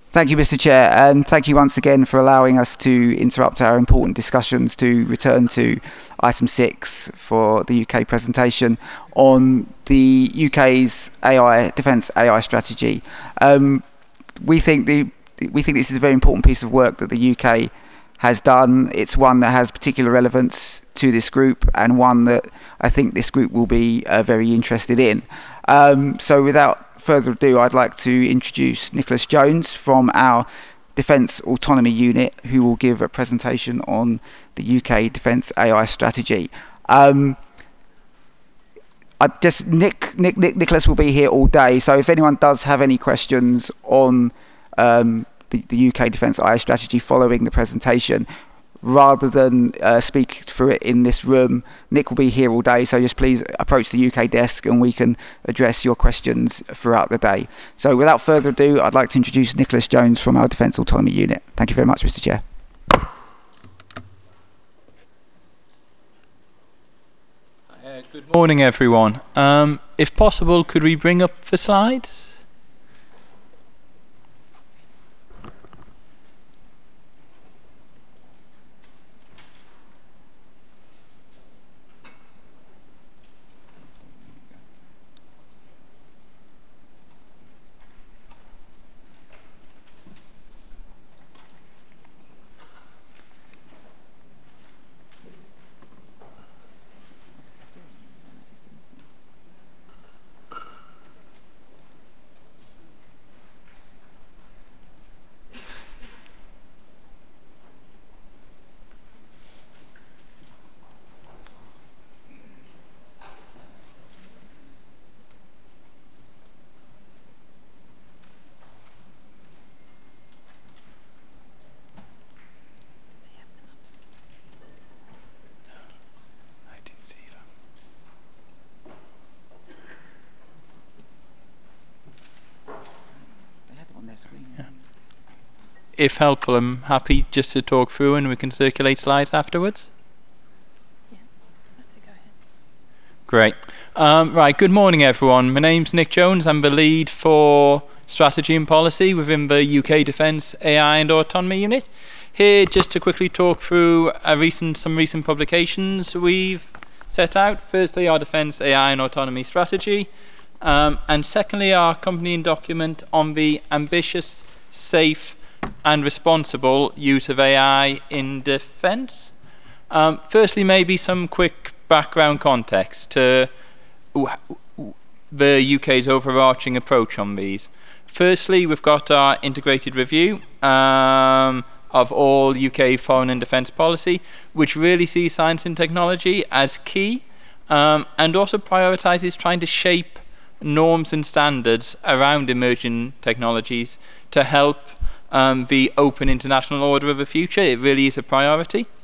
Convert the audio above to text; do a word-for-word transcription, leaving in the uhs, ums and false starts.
Thank you, Mister Chair, and thank you once again for allowing us to interrupt our important discussions to return to item six for the U K presentation on the U K's A I defence A I strategy. Um, we think the we think this is a very important piece of work that the U K has done. It's one that has particular relevance to this group and one that I think this group will be uh, very interested in. Um, so without further ado, I'd like to introduce Nicholas Jones from our Defence Autonomy Unit, who will give a presentation on the U K Defence A I strategy. Um, I just Nick, Nick, Nick, Nicholas will be here all day, so if anyone does have any questions on um, the, the U K Defence A I strategy following the presentation, rather than uh, speak through it in this room, Nick will be here all day, so just please approach the U K desk and we can address your questions throughout the day. So without further ado, I'd like to introduce Nicholas Jones from our Defence Autonomy Unit. Thank you very much, Mister Chair. Uh, good morning, everyone. Um, if possible, could we bring up the slides? If helpful, I'm happy just to talk through and we can circulate slides afterwards. Yeah, that's it, go ahead. Great. Um, right, good morning, everyone. My name's Nick Jones. I'm the lead for strategy and policy within the U K Defence A I and Autonomy Unit. Here, just to quickly talk through a recent, some recent publications we've set out. Firstly, our Defence A I and Autonomy strategy. Um, and secondly, our accompanying document on the ambitious, safe, and responsible use of A I in defence. Um, firstly, maybe some quick background context to the U K's overarching approach on these. Firstly, we've got our integrated review um, of all U K foreign and defence policy, which really sees science and technology as key um, and also prioritises trying to shape norms and standards around emerging technologies to help um, the open international order of the future. It really is a priority.